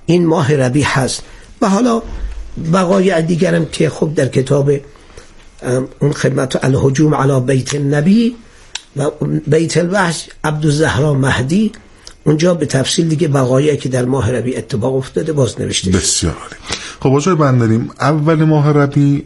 این ماه ربیع هست. و حالا بقایع دیگرم که خب در کتاب اون خدمت الهجوم علی بیت النبی و بیت الوحش عبدالزهرا مهدی، اونجا به تفصیل دیگه بقایعی که در ماه ربیع اتفاق افتاده باز نوشته. بسیار عالی. خب آقای بندریم، اول ماه ربیع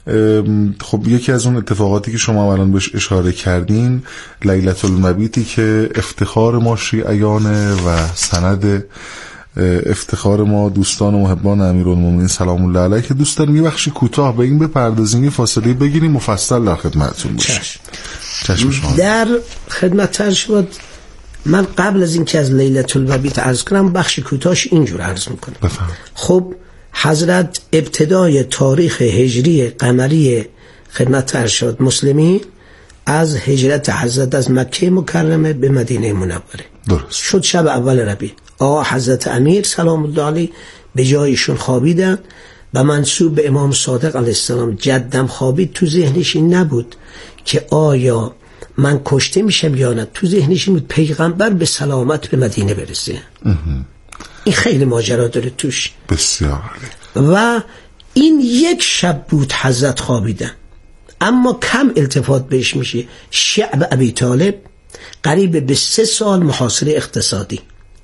خب یکی از اون اتفاقاتی که شما الان بهش اشاره کردین لیلة المبیتی که افتخار ما شیعیانه و سند افتخار ما دوستان و محبان امیرالمومنین سلام الله علیه، که دوست داریم یه بخشی کوتاه به این بپردازیم، یه فاصله بگیریم، مفصل در خدمتتون باشیم. چشم شما. در خدمت شما من قبل از این که از لیلة المبیت عرض کنم بخش کوتاهش اینجور عرض میکنم. خب حضرت ابتدای تاریخ هجری قمری خدمت ارشاد مسلمی از هجرت حضرت از مکه مکرمه به مدینه منوره درست شد. شب اول ربیع آقا حضرت امیر سلام الله علیه به جایشون خوابیدن و منسوب به امام صادق علیه السلام جدم خوابید. تو ذهنش این نبود که آیا من کشته میشم یا نه، تو ذهنش این بود پیغمبر به سلامت به مدینه برسه. این خیلی ماجرا داره توش. بسیار. و این یک شب بود حضرت خوابیدن، اما کم التفات بهش میشه. شعب ابی طالب قریب به 3 سال محاصره اقتصادی،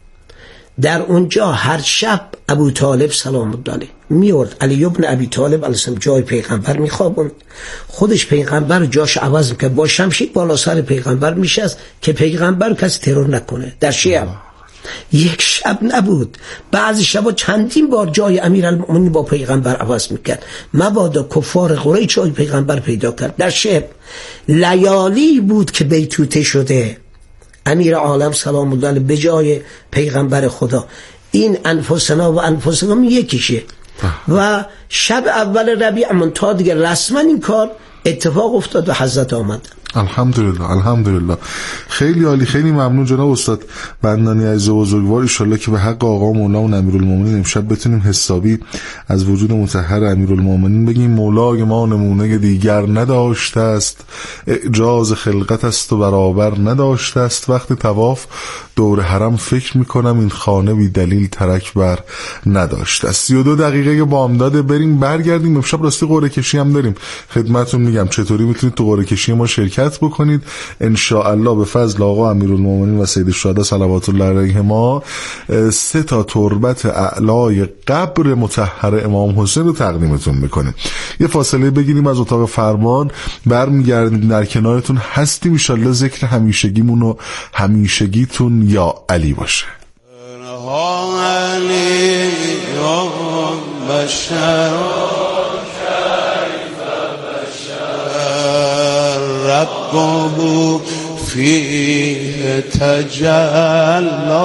در اونجا هر شب ابو طالب سلام الله علیه میورد علی ابن ابی طالب علیه السلام جای پیغمبر میخوابوند، خودش پیغمبر جاش عوض میکرد، با شمشیر بالا سر پیغمبر میشست که پیغمبر کسی ترور نکنه. در شیعه یک شب نبود، بعضی شبا چندین بار جای امیرالمومنین با پیغمبر عوض میکرد، مبادا کفار قریش جای پیغمبر پیدا کرد. در شب لیالی بود که بیتوته شده امیر عالم سلام الله علیه به جای پیغمبر خدا. این انفسنا و انفسکم یکیشه. و شب اول ربیع منتها دیگه رسما این کار اتفاق افتاد و حضرت آمد. الحمدلله الحمدلله. خیلی عالی، خیلی ممنون جناب استاد بندانی عزیز و بزرگوار. ان شاءالله که به حق آقا مولا و امیرالمومنین امشب بتونیم حسابی از وجود مطهر امیرالمومنین بگیم مولای ما نمونه دیگر نداشته است، اعجاز خلقت است و برابر نداشته است. وقتی طواف دور حرم فکر میکنم این خانه بی دلیل ترک بر نداشته است. 32 دقیقه بامداد، بریم برگردیم. امشب راستی قرعه کشی هم داریم، خدمتتون میگم چطوری میتونید تو قرعه کشی ما شرکت بکنید. ان شاء الله به فضل آقا امیرالمومنین و سید الشهدا صلوات الله علیهما 3 تا تربت اعلای قبر مطهر امام حسین رو تقدیمتون میکنیم. یه فاصله بگیریم از اتاق فرمان، برمیگردیم در کنارتون هستیم. ان شاء الله ذکر همیشگیمون و همیشگیتون یا علی باشه. ربه فيه تجلى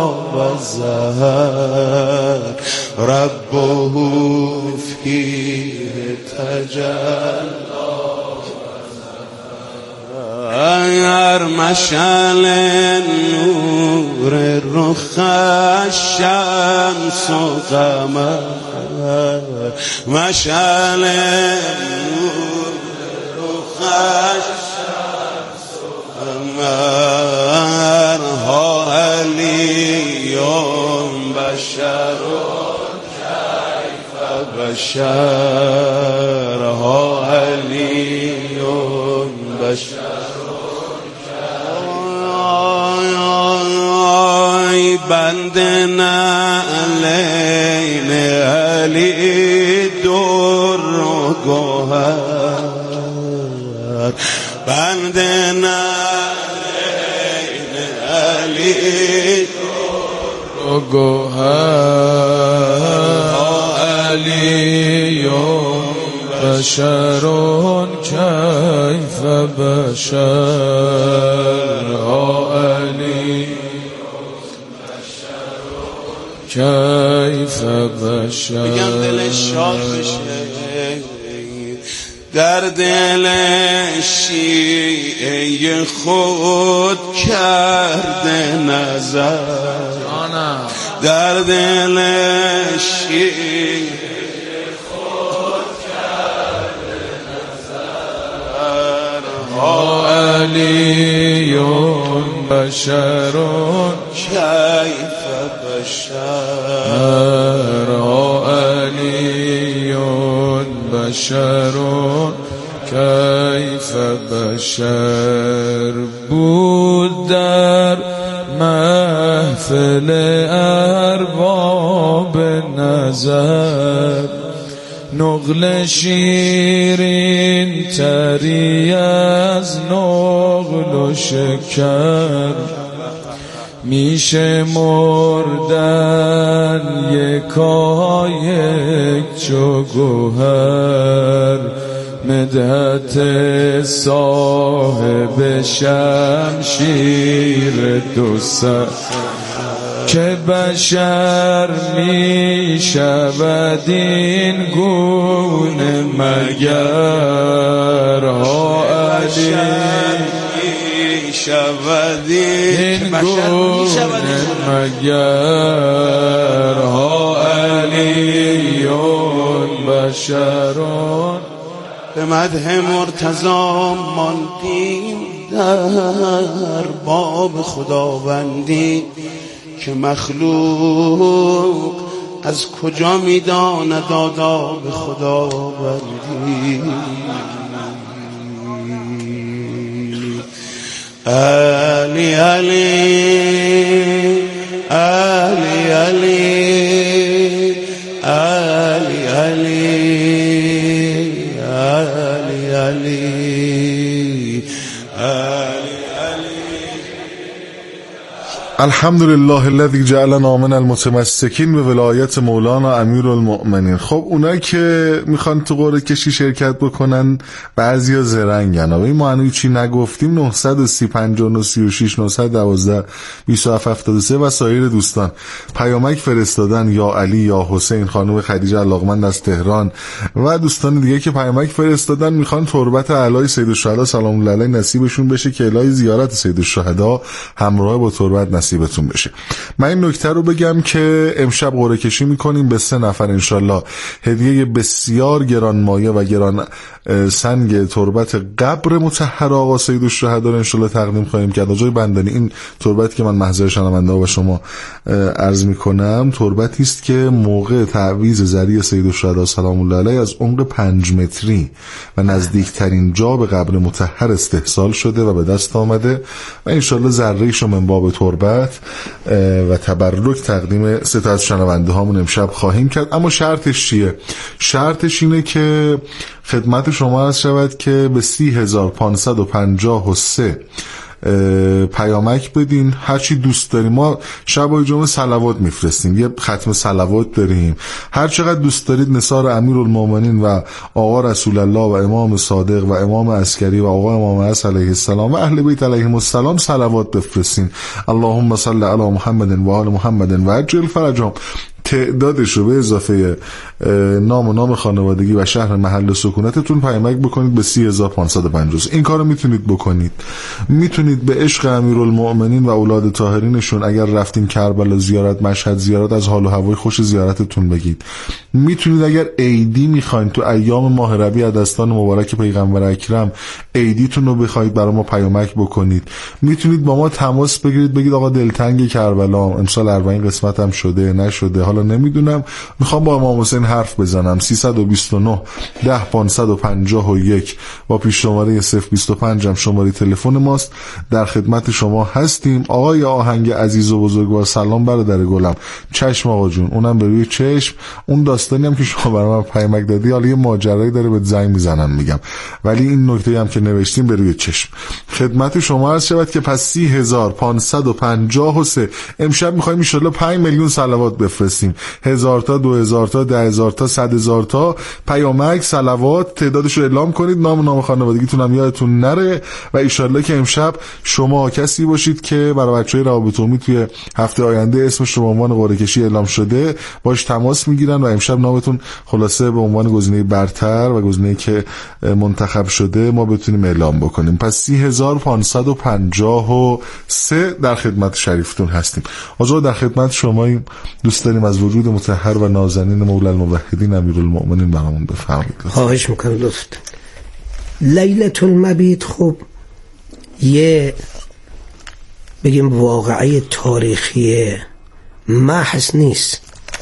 وزهر ربه فيه تجلى وزهر مشعل نور رخ الشمس قمر مشعل نور رخ ها علی بشر کیف بشر ها علی بشر بنده نعلین علی در و گوهر بنده نعلین علی در و گوهر علی بشر کیف بشر علی کیف بشر. بگم دلش شاد بشه، در دل شیعه خود کرده نظر، در دل شیعه خود کرده نظر ها علی بشر کیف بشر علی بشر کیف بشر بود در محفل ارباب نظر نقل شیرین تری از نقل و شکر میشه مردن یکایک چو گوهر مدحت صاحب شمشیر دو سر که بشر می شود این گونه مگر ها علی می شود این گونه مگر ها علیون بشرون به مدح مرتضی ماندیم در باب خداوندی که مخلوق از کجا میداند آداب خداوندی علی علی علی علی علی علی علی الحمدلله الذی جعلنا من المتمسکین به ولایت مولانا امیرالمؤمنین. خب اونایی که میخوان تو قرعه کشی شرکت بکنن بعضیا زرنگن. این معنی چی نگفتیم 930 59 36 912 2773 و سایر دوستان پیامک فرستادن یا علی یا حسین، خانم خدیجه علاقمند از تهران و دوستان دیگه که پیامک فرستادن میخوان تربت اعلای سید الشهدا سلام الله علیه نصیبشون بشه که الهی زیارت سید الشهدا همراه با تربت نصیبتون بشه. من این نکته رو بگم که امشب قرعه کشی میکنیم به 3 نفر انشالله هدیه بسیار گرانمایه و گران سنگ تربت قبر مطهر آقا سید الشهدا رو انشالله تقدیم خواهیم کرد. آقای بندانی این تربت که من محضر شنونده و شما عرض میکنم تربتی است که موقع تعویض ذریع سید الشهدا سلام الله علیه از عمق 5 متری و نزدیکترین جا به قبر مطهر استحصال شده و به دست آمده و انشالله ذره‌ایشو من باب تربت و تبرک تقدیم 3 تا از شنونده هامون امشب خواهیم کرد. اما شرطش چیه؟ شرطش اینه که خدمت شما عرض شود که به 30553 پیامک بدین هرچی دوست داریم. ما شبای جمعه صلوات میفرستیم، یه ختم صلوات داریم، هر چقدر دوست دارید نثار امیرالمومنین و آقا رسول الله و امام صادق و امام عسکری و آقا امام عصر علیه السلام و اهل بیت علیهم السلام صلوات بفرستین. اللهم صل علی محمد و آل محمد و عجل فرجهم. تعدادش رو به اضافه نام و نام خانوادگی و شهر محل سکونتتون پیامک بکنید به 30550. این کارو میتونید بکنید. میتونید به عشق امیرالمؤمنین و اولاد طاهرینشون اگر رفتین کربلا زیارت، مشهد زیارت، از حال و هوای خوش زیارتتون بگید. میتونید اگر عیدی میخواین تو ایام ماه ربیع از دستان مبارک پیغمبر اکرم عیدیتون رو بخواید برای ما پیامک بکنید. میتونید با ما تماس بگیرید بگید آقا دلتنگ کربلا امسال 40 قسمتم شده نشده حالا نمیدونم میخوام با امام حسین حرف بزنم. 329 10 551 با پیش شماره 025 هم شماره تلفن ماست. در خدمت شما هستیم. آقای آهنگ عزیز و بزرگوار سلام برادر گلم. چشم آقا جون، اونم به روی چشم. اون داستانی هم که شما برای من پیامک دادی حالا یه ماجرایی داره به زنگ میزنم میگم، ولی این نکته هم که نوشتیم به روی چشم. خدمت شما عرض شود که پس 30553 امشب میخوایم ان شاء الله 5 میلیون صلوات بفرستیم. 1000 تا 2000 تا 10000 تا 100000 تا پیامک صلوات تعدادش رو اعلام کنید. نام خانوادگیتون هم یادتون نره و ان شاء الله که امشب شما کسی باشید که برای بچهای روابط عمومی توی هفته آینده اسمش رو به عنوان قرعه کشی اعلام شده باش تماس میگیرن و امشب نامتون خلاصه به عنوان گزینه برتر و گزینه‌ای که منتخب شده ما بتونیم اعلام بکنیم. پس 30553 در خدمت شریفتون هستیم. آقا در خدمت شماییم. دوست داریم از وجود مطهر و نازنین مولا الموحدین امیرالمؤمنین برامون بفرمایید. خواهش میکنم لطفاً. لیلة المبیت خب یه بگیم واقعه تاریخی محض نیست،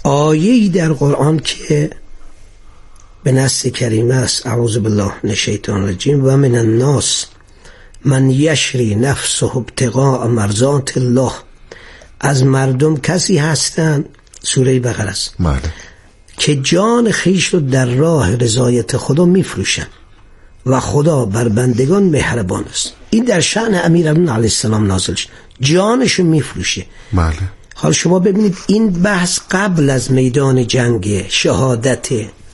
آیه‌ای در قرآن که به نص کریم است: اعوذ بالله من الشیطان الرجیم و من الناس من یشری نفسه ابتغاء مرضات الله. از مردم کسی هستند، سوره بقره است، که جان خیش رو در راه رضایت خدا میفروشن و خدا بر بندگان مهربان است. این در شأن امیرالمومنین علیه السلام نازل شد، جانشو میفروشه. بله. حال شما ببینید این بحث قبل از میدان جنگ شهادت،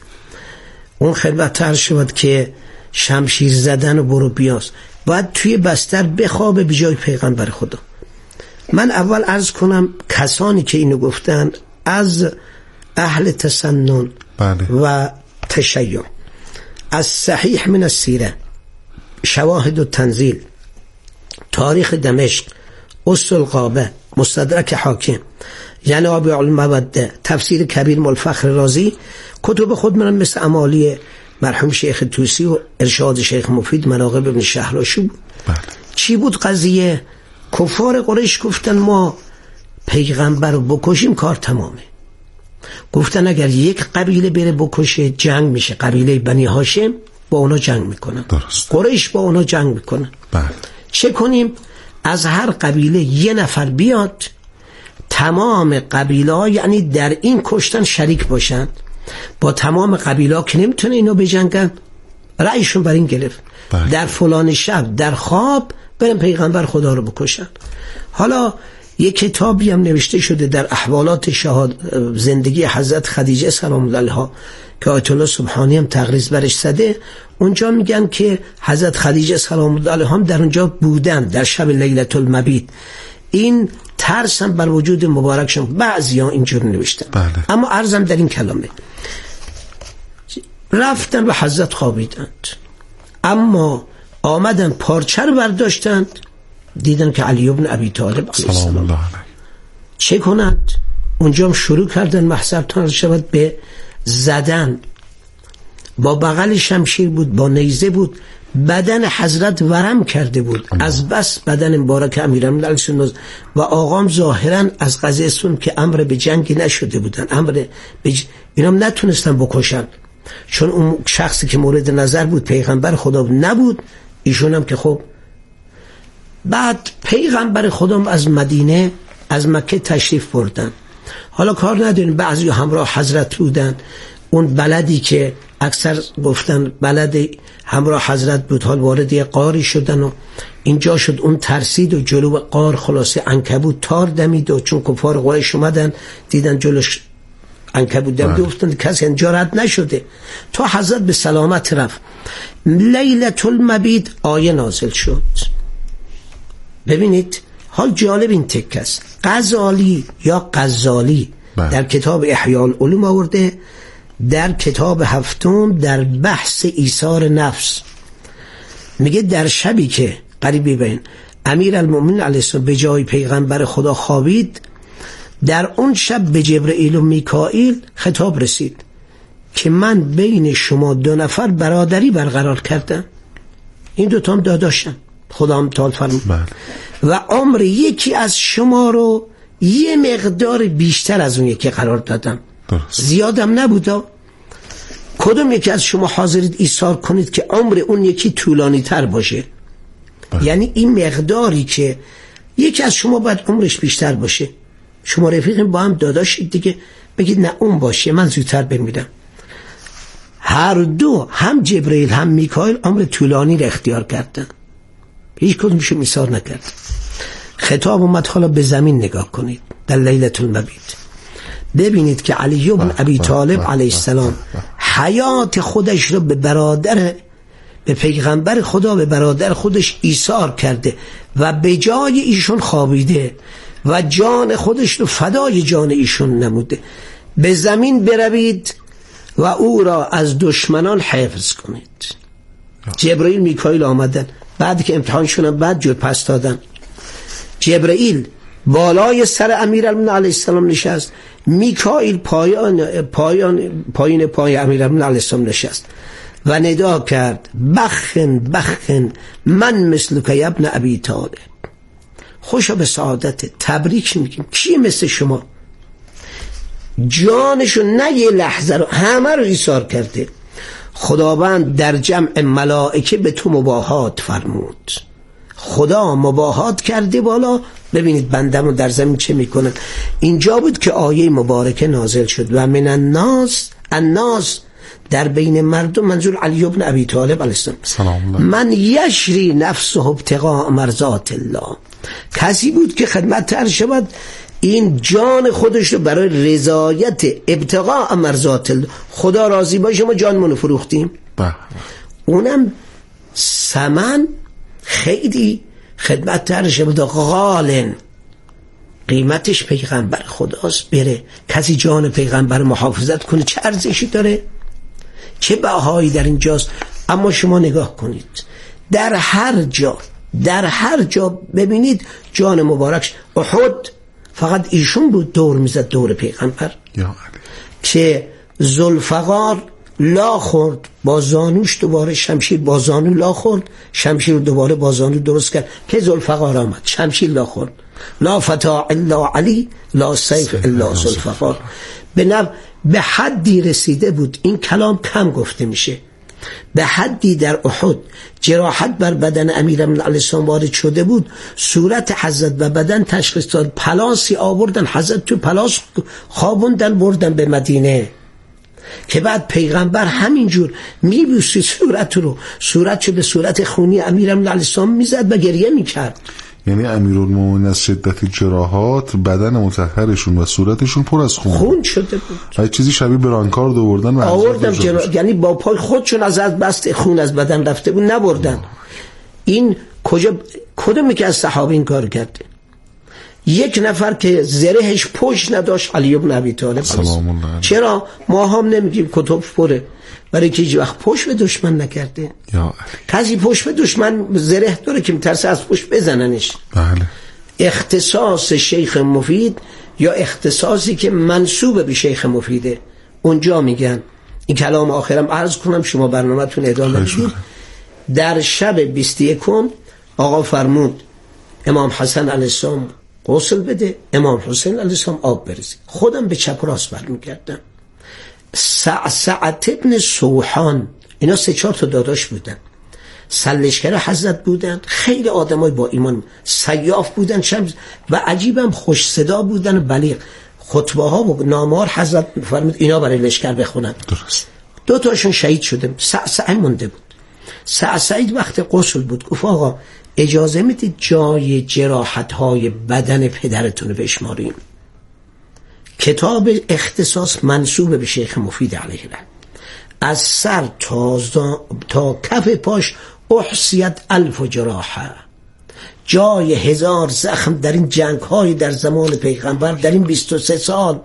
اون خلوت‌تر شد که شمشیر زدن و برو بیاست، باید توی بستر بخوابه به جای پیغمبر خدا. من اول عرض کنم کسانی که اینو گفتن از اهل تسنن و تشیع، از صحیح من السیره، شواهد و تنزیل، تاریخ دمشق، اصل الغابه، مستدرک حاکم، ینابع الموده، تفسیر کبیر ملفخر رازی، کتب خود من مثل امالی مرحوم شیخ توسی و ارشاد شیخ مفید، مناقب ابن شهراشو بود. چی بود قضیه؟ کفار قریش گفتن ما پیغمبر رو بکشیم کار تمامه. گفتن اگر یک قبیله بره بکشه جنگ میشه، قبیله بنی هاشم با اونا جنگ میکنن، قریش با اونا جنگ میکنن. چه کنیم؟ از هر قبیله یه نفر بیاد، تمام قبیله ها یعنی در این کشتن شریک باشن، با تمام قبیله ها که نمیتونه اینو بجنگن، رأیشون بر این گرفت در فلان شب در خواب برن پیغمبر خدا رو بکشن. حالا یک کتابی هم نوشته شده در احوالات زندگی حضرت خدیجه سلام الله علیها که آیت الله سبحانی هم تقریض برش زده. اونجا میگن که حضرت خدیجه سلام الله علیها هم در اونجا بودن در شب لیلة المبیت. این ترس هم بر وجود مبارکشون بعضی ها اینجور نوشتن. اما عرضم در این کلامه، رفتن و حضرت خوابیدند، اما آمدن پارچه رو برداشتند، دیدن که علی ابن ابی طالب علیه السلام چه کنند؟ اونجا هم شروع کردن محضرتان شود به زدن، با بغل شمشیر بود، با نیزه بود، بدن حضرت ورم کرده بود از بس بدن مبارک امیرالمومنین علیه السلام. و آقام ظاهرا از قضیه سون که امر به جنگی نشده بودن، اینا نتونستن بکشن، چون اون شخصی که مورد نظر بود پیغمبر خدا نبود، ایشون هم که خب بعد پیغمبر خدا از مدینه از مکه تشریف بردن. حالا کار نداریم، بعضی همراه حضرت بودن، اون بلدی که اکثر گفتن بلد همراه حضرت بود، حال وارد یه غاری شدن و اینجا شد اون ترسید و جلو غار خلاصه عنکبوت تار دمید و چون کفار قریش اومدن دیدن جلوش عنکبوت دمید، گفتن کسی اینجا رد نشده تا حضرت به سلامت رفت. لیلة المبیت آیه نازل شد. ببینید حال جالب این تکه است. غزالی یا غزالی در کتاب احیاء العلوم آورده، در کتاب هفتم در بحث ایثار نفس میگه در شبی که قریبی بین امیرالمومنین علیه السلام به جای پیغمبر خدا خوابید، در اون شب به جبرئیل و میکائیل خطاب رسید که من بین شما دو نفر برادری برقرار کردم، این دوتا هم داداشن، خدا هم تعالی فرمود و عمر یکی از شما رو یه مقدار بیشتر از اون یکی قرار دادم، زیادم نبودا، کدوم یکی از شما حاضرید ایثار کنید که عمر اون یکی طولانی تر باشه؟ یعنی این مقداری که یکی از شما باید عمرش بیشتر باشه، شما رفیقین با هم داداشید دیگه، بگید نه اون باشه من زودتر بمیرم. هر دو هم جبرئیل هم میکائیل عمر طولانی را اختیار کردن، هیچ کدومشون ایثار نکرد. خطاب اومد، حالا به زمین نگاه کنید در لیلة المبیت، ببینید که علی بن ابی طالب علیه السلام حیات خودش رو به پیغمبر خدا، به برادر خودش ایثار کرده و به جای ایشون خوابیده و جان خودش رو فدای جان ایشون نموده. به زمین بروید و او را از دشمنان حفظ کنید. جبرئیل میکائیل آمدن، بعد که امتحان شدن بعد جور پس دادن. جبرئیل بالای سر امیرالمومنین علیه السلام نشست، میکائیل پایین پای امیرالمومنین علیه السلام نشست و ندا کرد بخن من مثل که ابن ابی طالب، خوشا به سعادت، تبریک میگیم، کی مثل شما؟ جانشو نه یه لحظه رو، همه رو ایثار کرده. خداوند در جمع ملائکه به تو مباهات فرمود. خدا مباهات کرده بالا. ببینید بندم در زمین چه میکنن. اینجا بود که آیه مبارکه نازل شد و من الناس در بین مردم، منظور علی بن ابی طالب علیه السلام، من یشری نفسه ابتغاء مرضات الله. کسی بود که خدمت عرض شود این جان خودش رو برای رضایت ابتغاء مرضات الله، خدا راضی باشه ما جانمون رو فروختیم. اونم ثمن خیلی خدمت عرض شود غالن، قیمتش پیغمبر خداست. بره کسی جان پیغمبر محافظت کنه چه ارزشی داره، چه بهایی در اینجاست. اما شما نگاه کنید در هر جا ببینید جان مبارکش. احد فقط ایشون بود دور میزد دور پیغمبر که ذوالفقار لا خورد با زانوش، دوباره شمشیر با زانو لا خورد، شمشیر رو دوباره با زانو درست کرد که ذوالفقار آمد، شمشیر لا خورد. لا فتا الا علی لا سیف الا ذوالفقار. به حدی رسیده بود، این کلام کم گفته میشه، به حدی در احد جراحت بر بدن امیرالمومنین علیه السلام وارد شده بود، صورت حضرت و بدن تشخیص داد. پلاسی آوردن حضرت تو پلاس خوابوندن بردن به مدینه که بعد پیغمبر همینجور میبوسی صورتشو به صورت خونی امیرالمومنین علیه السلام میزد و گریه میکرد. یعنی امیرالمومنین از شدت جراحات بدن مطهرشون و صورتشون پر از خون شده بود. چیزی شبیه برانکارد آوردن یعنی با پای خودشون از بست خون از بدن رفته بود نبردن. این کدومی که از صحابه این کار کرده؟ یک نفر که زرهش پشت نداشت علی بن ابی طالب. چرا ما هم نمیگیم کتب پره؟ برای که هیچ وقت پشت به دشمن نکرده. کسی پشت به دشمن زره داره که میترسه از پشت بزننش. بله. اختصاص شیخ مفید یا اختصاصی که منسوب به شیخ مفیده، اونجا میگن. این کلام آخرم عرض کنم شما برنامه‌تون ادامه بدید. در شب 21 آقا فرمود امام حسن علیه السلام غسل بده، امام حسین علیه السلام آب بریزه. خودم به چپ راست برمیگردم. سعد ابن سوحان، اینا 3-4 تا داداش بودن، سلشکر حضرت بودن، خیلی آدمای با ایمان، سیاف بودن و عجیبم خوش صدا بودن و بلیغ. خطبه ها و نامار حضرت فرمود اینا برای لشکر بخونن. درست. 2 تاشون شهید شده، سعد مونده بود. سعید وقت غسل بود گفت آقا اجازه میدید جای جراحت های بدن پدرتون رو بشماریم؟ کتاب اختصاص منسوب به شیخ مفید علیه الرحمه. از سر تا کف پاش احصیت 1000 جراحه، جای 1000 زخم در این جنگ های در زمان پیغمبر، در این 23 سال.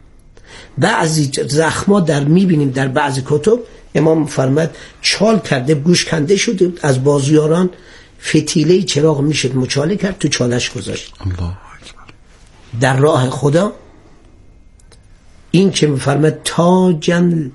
بعضی زخما در میبینیم در بعضی کتب امام فرمود چال کرده، گوش کنده شده، از بازویاران فتیله چراغ میشد مچاله کرد تو چالش گذاشت. الله اکبر. در راه خدا این که میفرماد تاجن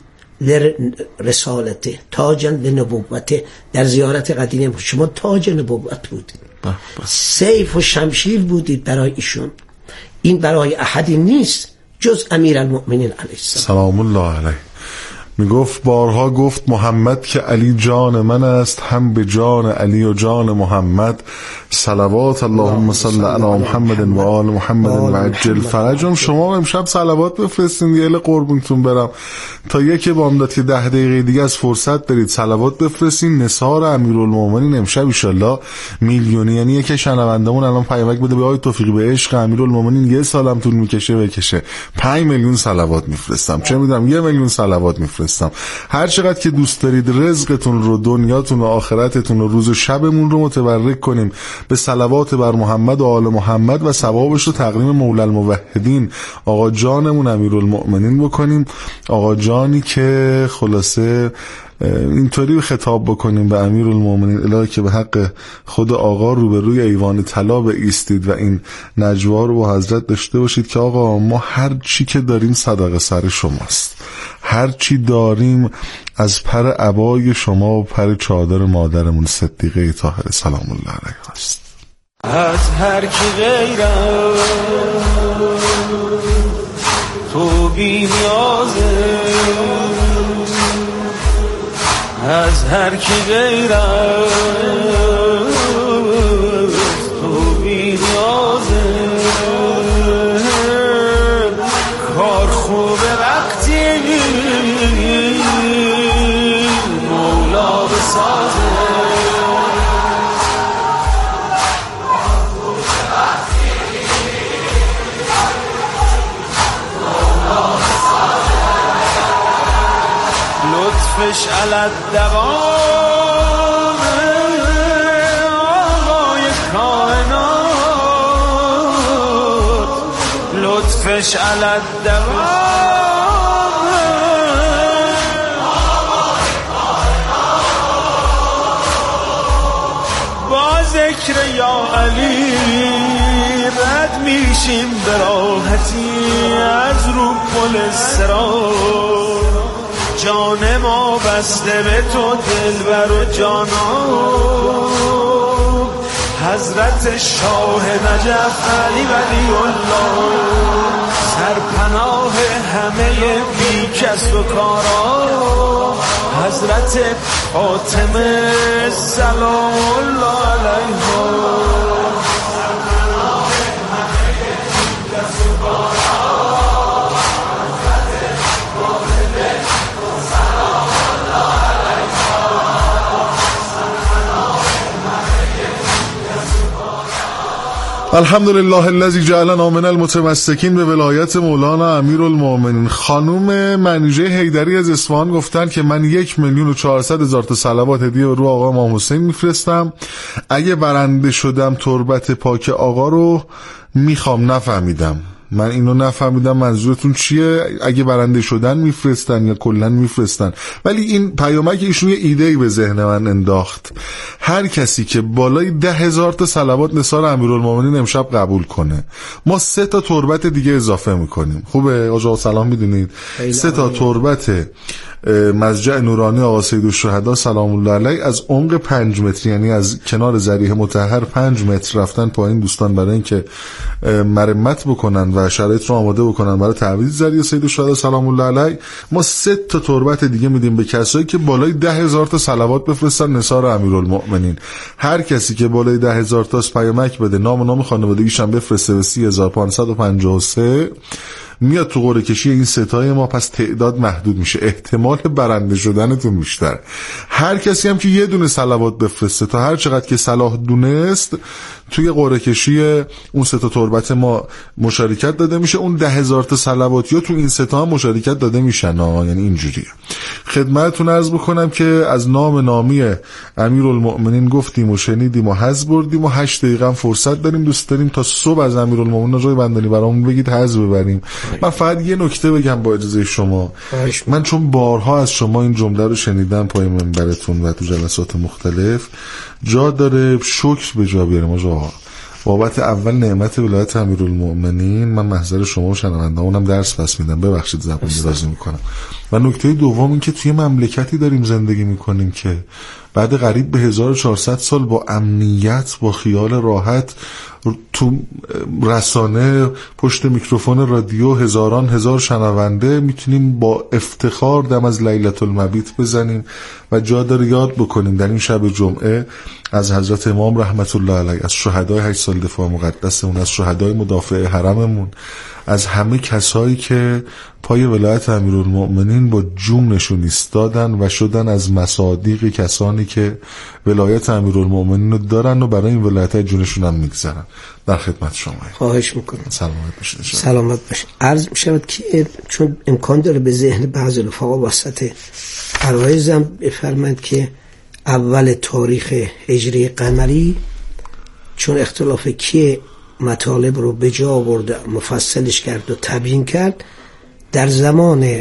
لرسالته تاجن لنبوته، در زیارت قدیم شما تاج نبوت بودید، سیف و شمشیر بودید برای ایشون. این برای احدی نیست جز امیرالمؤمنین علیه السلام سلام الله علیه. میگفت بارها گفت محمد که علی جان من است، هم به جان علی و جان محمد صلوات اللهم صل علی محمد و آل محمد و عجل فرجهم. شما امشب صلوات بفرستین دیگه قربونتون برم تا یک بامداد که 10 دقیقه دیگه از فرصت دارید صلوات بفرستین. نثار امیرالمومنین امشب ان شاء الله میلیونی، یعنی یک شنوندمون الان پیامک بده به آقای توفیقی به عشق امیرالمومنین 1 سالم طول بکشه 5 میلیون صلوات میفرستم، چه میدونم 1 میلیون صلوات میفرستم. هر چقدر که دوست دارید رزقتون رو، دنیاتون و آخرتتون و روز و شبمون رو متبرک کنیم به صلوات بر محمد و آل محمد و ثوابش رو تقدیم مولا الموحدین آقا جانمون امیرالمؤمنین بکنیم. آقا جانی که خلاصه اینطوری خطاب بکنیم به امیرالمؤمنین الهی که به حق خود آقا روبروی ایوان طلا ایستید و این نجوا رو با حضرت داشته باشید که آقا ما هر چی که داریم صدقه سر شماست، هر چی داریم از پر عبای شما و پر چادر مادرمون صدیقه طاهره سلام الله علیها است. از هر کی غیرم تو تو بی نیازه از هر کی غیر از تو بی نیازه کار خوبه وقتی مولا بسازه لطفش علت دوام آقای کائنات لطفش علت دوام آقای کائنات با ذکر یا علی رد میشیم به راحتی از رو پل صراط جان ما بسته به تو دلبر و جانان حضرت شاه نجف علی ولی الله سرپناه همه بی کسب و کارا حضرت فاطمه سلام الله علیها سرپناه همه بی کسب و کارا الحمدلله الذی جعلنا من المتمسکین به ولایت مولانا امیرالمؤمنین. خانم منیژه حیدری از اصفهان گفتن که من 1,400,000 تا صلوات هدیه رو آقا امام حسین میفرستم. اگه برنده شدم تربت پاک آقا رو میخوام. نفهمیدم، من اینو نفهمیدم منظورتون چیه. اگه برنده شدن میفرستن یا کلن میفرستن؟ ولی این پیامک ایشون یه ایده‌ای به ذهن من انداخت. هر کسی که بالای 10,000 تا صلوات نثار امیرالمومنین امشب قبول کنه ما 3 تا تربت دیگه اضافه میکنیم. خوبه آقا سلام؟ میدونید 3 تا تربت مسجع نورانی آقا سیدالشهدا سلام الله علیه از عمق 5 متر، یعنی از کنار ذریح مطهر 5 متر رفتن پایین دوستان برای اینکه مرمت بکنن و شرایط رو آماده بکنن برای تعویض ذریح سیدالشهدا سلام الله علیه. ما 3 تا تربت دیگه میدیم به کسایی که بالای 10,000 تا صلوات بفرستن نثار امیرالمؤمنین. هر کسی که بالای 10,000 تا پیامک بده نام خانوادگیش هم بفرسته به 30,553 میاد تو قرعه کشی این ستای ما. پس تعداد محدود میشه، احتمال برنده شدنتون بیشتر. هر کسی هم که یه دونه صلوات بفرسته تا هر چقدر که صلاح دونست توی قرعه کشی اون 3 تا تربت ما مشارکت داده میشه. اون 10,000 تا صلوات یا تو این 3 تا هم مشارکت داده میشن. یعنی اینجوریه. خدمتتون عرض بکنم که از نامی امیرالمؤمنین گفتیم و شنیدیم و حظ بردیم و 8 دقیقه فرصت داریم. دوست داریم تا صبح از امیرالمؤمنین جای بندانی برامون بگید حظ ببریم. من فقط یه نکته بگم با اجازه شما. من چون بارها از شما این جمله رو شنیدم پای منبرتون و تو جلسات مختلف، جا داره شکر به جا بیاریم آقا بابت اول نعمت ولایت امیرالمؤمنین. من محضر شما و شنونده‌هامونم درس پس میدم، ببخشید زبون درازی میکنم. و نکته دوم این که توی مملکتی داریم زندگی میکنیم که بعد قریب به 1400 سال با امنیت، با خیال راحت تو رسانه پشت میکروفون رادیو هزار شنونده میتونیم با افتخار دم از لیلة المبیت بزنیم و جا داره یاد بکنیم در این شب جمعه از حضرت امام رحمت الله علیه، از شهدای 8 سال دفاع مقدسمون، از شهدای مدافع حرممون، از همه کسایی که پای ولایت امیرالمؤمنین با جونشون ایستادن و شدن از مصادیق کسانی که ولایت امیرالمؤمنین رو دارن و برای این ولایت جونشون هم میگذارن. در خدمت شما. خواهش میکنم. سلامت باشید. سلامت باشید. عرض میشود که چون امکان داره به ذهن بعضی رفقا واسط عرایزم بفرمایید که اول تاریخ هجری قمری، چون اختلاف که مطالب رو به جا آورد مفصلش کرد و تبیین کرد، در زمان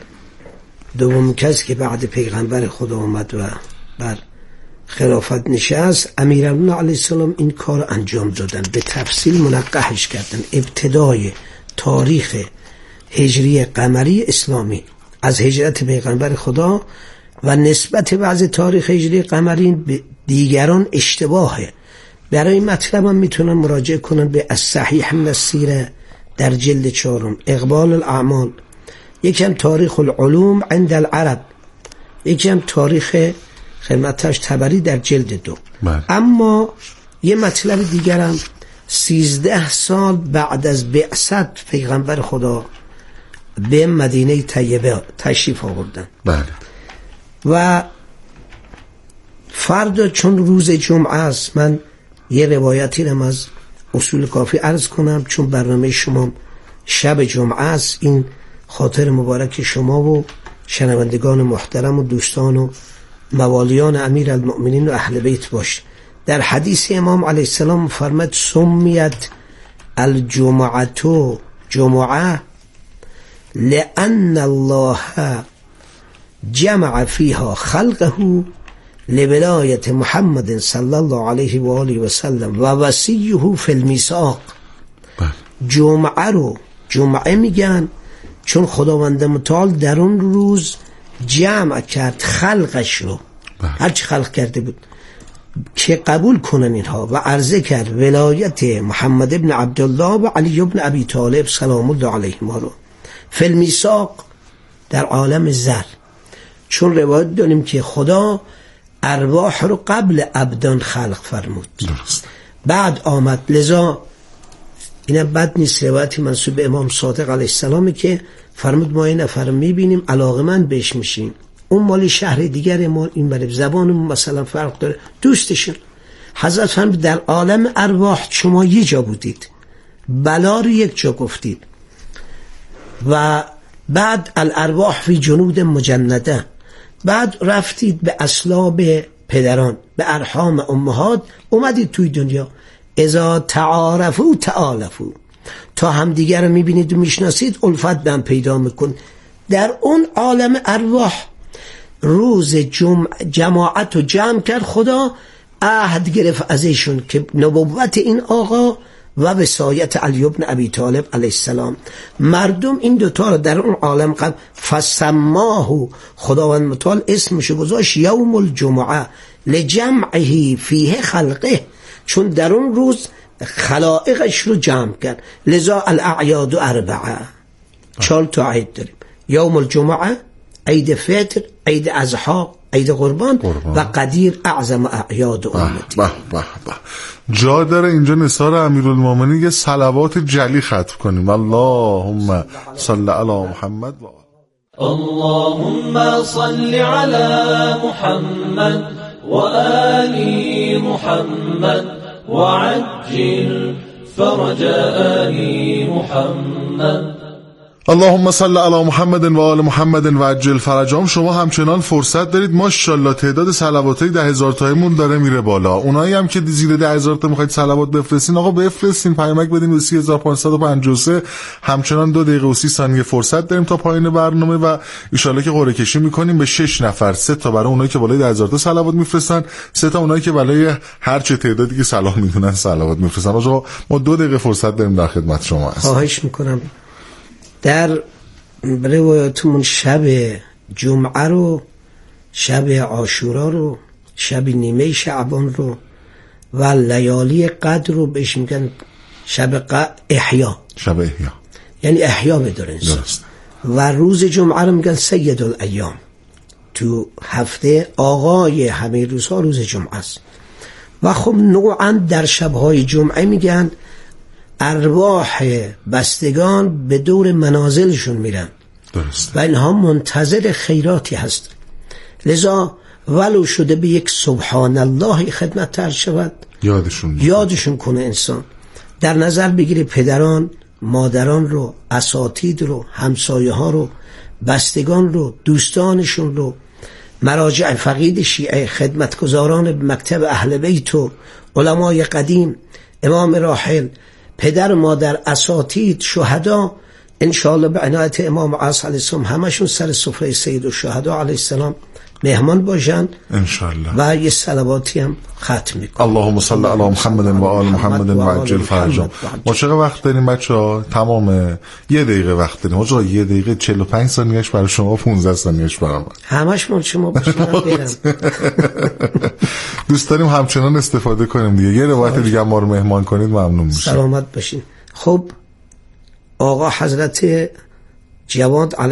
دوم کسی که بعد پیغمبر خدا آمد و بر خلافت نشست، امیرالمومنین علیه السلام این کار انجام دادن، به تفصیل منقحش کردن. ابتدای تاریخ هجری قمری اسلامی از هجرت پیغمبر خدا و نسبت بعض تاریخ هجری قمری به دیگران اشتباهه. برای این مطلب هم میتونن مراجعه کنن به الصحیح من السیره در جلد 4، اقبال الاعمال، یکم تاریخ العلوم عند العرب، یکم تاریخ خدمتش طبری در جلد 2. اما یه مطلب دیگرم 13 سال بعد از بعثت پیغمبر خدا به مدینه طیبه تشریف آوردن. بله. و فردا چون روز جمعه است، من یه روایتی رو از اصول کافی عرض کنم، چون برنامه شما شب جمعه است. این خاطر مبارک شما و شنوندگان محترم و دوستان و موالیان امیر المؤمنین و اهل بیت باشه. در حدیث امام علیه السلام فرمود سمیت الجمعه جمعه لأن الله جمع فيها خلقه لولایت محمد صلی الله علیه و آله و سلم و وصیه فی المیثاق. جمعه رو جمعه میگن چون خداوند متعال در اون روز جمع کرد خلقش رو، هرچی خلق کرده بود که قبول کنن اینها، و عرضه کرد ولایت محمد ابن عبدالله و علی ابن ابی طالب سلام الله علیهما رو فی المیثاق در عالم زر. چون روایت داریم که خدا ارواح رو قبل ابدان خلق فرمود، درست. بعد آمد. لذا این بد نیست، روایتی منسوب به امام صادق علیه السلام که فرمود ما این نفر میبینیم علاقمند بهش میشیم، اون مالی شهر دیگر، ما این برای زبانمون مثلا فرق داره، دوستشون. حضرت فرمود در عالم ارواح شما یه جا بودید، بلا رو یک جا گفتید، و بعد الارواح فی جنود مجنده، بعد رفتید به اصلاب پدران، به ارحام امهات، اومدید توی دنیا. اذا تعارفو تعالفو، تا هم دیگر رو میبینید و میشناسید، الفت به هم پیدا میکن. در اون عالم ارواح روز جماعت رو جمع کرد، خدا عهد گرفت ازشون که نبوت این آقا و وصایت علی ابن ابی طالب علیه السلام، مردم این دوتا رو در اون عالم قبل فسماه، خداوند متعال اسمشو گذاشت یوم الجمعه لجمعه فیه خلقه، چون در اون روز خلائقش رو جمع کرد. لذا الاعیاد 4، 4 تا عید داریم: یوم الجمعه، عید فطر، عید اضحی، عید قربان و قدیر اعظم اعیاد امتی. جا داره اینجا نثار امیرالمومنین یه صلوات جلی ختم کنیم. اللهم صل علی محمد و اللهم صل علی محمد و آل محمد و عجل فرج آل محمد. اللهم صل علی محمد و آل محمد و عجل فرجهم. شما همچنان فرصت دارید، ماشاءالله تعداد صلواتای 10,000 تایمون داره میره بالا. اونایی هم که زیر 10,000 تا میخواید صلوات بفرستین، آقا بفرستین، پیامک بدین به 3553. همچنان 2 دقیقه و 30 ثانیه فرصت داریم تا پایان برنامه و ان شاءالله که قرعه کشی میکنیم به 6 نفر، 3 تا برای اونایی که بالای 10,000 تا صلوات میفرستن، 3 تا اونایی که بالای هر چه تعدادی که صلاح میدونن صلوات میفرستن. آقا ما 2 دقیقه فرصت داریم، در خدمت شما هستیم. خواهش میکنم. در روایتمون شب جمعه رو، شب عاشورا رو، شب نیمه شعبان رو و لیالی قدر رو بهش میگن شب احیا، شب احیا یعنی احیا بداره انسان. و روز جمعه رو میگن سید الایام، تو هفته آقای همه روزها روز جمعه است. و خب نوعا در شبهای جمعه میگن ارواح بستگان به دور منازلشون میرن، درست، و اینها منتظر خیراتی هست. لذا ولو شده به یک سبحان الله خدمت تر شود، یادشون کنه انسان. در نظر بگیره پدران، مادران رو، اساتید رو، همسایه ها رو، بستگان رو، دوستانشون رو، مراجع فقید شیعه، خدمتگزاران مکتب اهل بیت و علمای قدیم، امام راحل، پدر مادر، اساتید، شهدا، انشاءالله به عنایت امام عاص علیه السلام همشون سر سفره سید الشهدا علیه السلام مهمان باشن انشاءالله. و یه صلواتی هم ختم میکنم. اللهم صل علی محمد و آل محمد و عجل فرجهم. ما چقدر وقت داریم بچه‌ها؟ تمام 1 دقیقه وقت داریم. آقا 1 دقیقه 45 ثانیه‌اش برای شما، 15 ثانیه‌اش برای من. همش مال شما باشه. دوست داریم همچنان استفاده کنیم دیگه. یه روایت دیگه ما رو مهمان کنید ممنون میشم. سلامت باشین. خب آقا حضرت جواد